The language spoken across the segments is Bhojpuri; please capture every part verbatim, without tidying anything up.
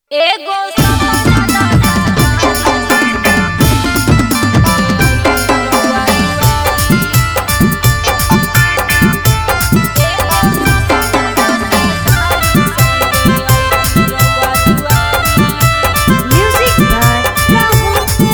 एगो सपना Music by Rahul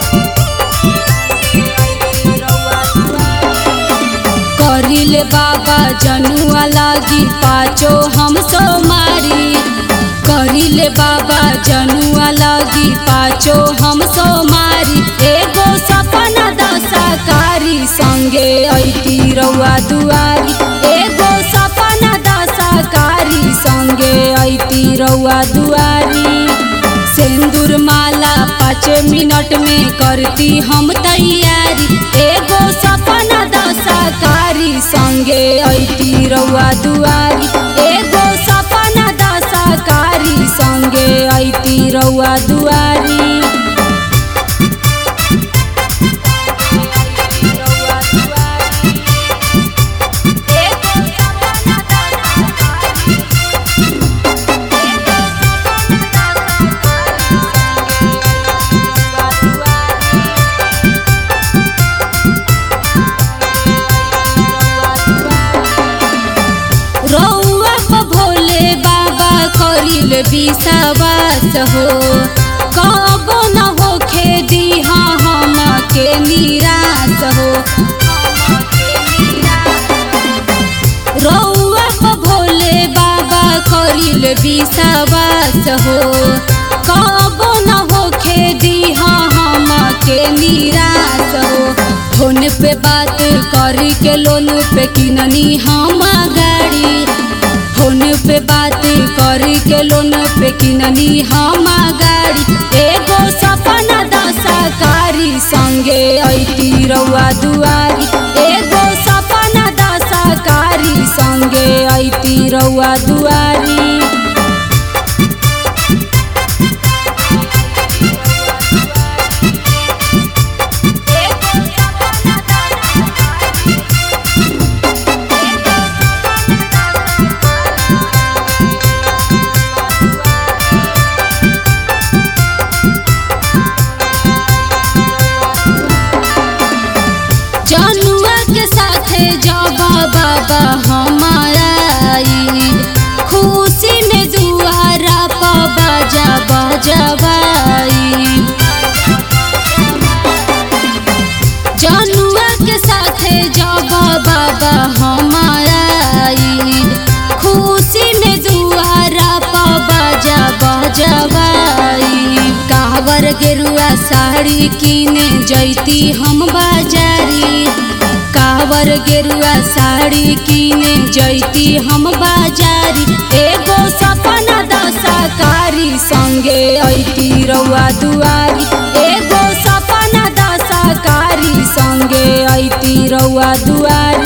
करिले बाबा जनुआ लागी पाचो हम सो मारी करिले बाबा जनुआ लागी पाचो हम सो मारी एगो सपना दशाकारी संगे ऐती रउआ दुआरी एगो सपना दशाकारी संगे ऐती रउआ दुआरी सिंदूर माला पाँच मिनट में करती हम तैयारी एगो सपना दशाकारी संगे ऐती रउआ दुआरी एगो सपना दशाकारी संगे ऐती रउआ दुआरी रउआ प भोले बाबा करिल विश्वास हो कबो न होखे दिहा हम के निराश हो रउआ प भोले बाबा करिल विश्वास हो कबो न होखे दिहा हम के निराश हो फोन पे बात करी के लोन पे किननी हम गाड़ी फोन पे बात करी के लोन पे किननी हम गाड़ी एगो सपना दशाकारी संगे ऐती रउआ दुआरी एगो सपना दशाकारी संगे ऐती रउआ दुआरी जनुआ के साथे जब बाबा हमारा आई खुशी में दुआरा प बाजा बजवाई जनुआ के साथे जब बाबा हमारा आई खुशी में दुआरा प बाजा बजवाई कावर गेरुआ साड़ी किने जैती हम बाजारी कावर गेरुआ साड़ी किने जैती हम बाजारी एगो सपना दशाकारी संगे ऐती रउआ दुआरी एगो सपना दशाकारी संगे ऐती रउआ दुआरी।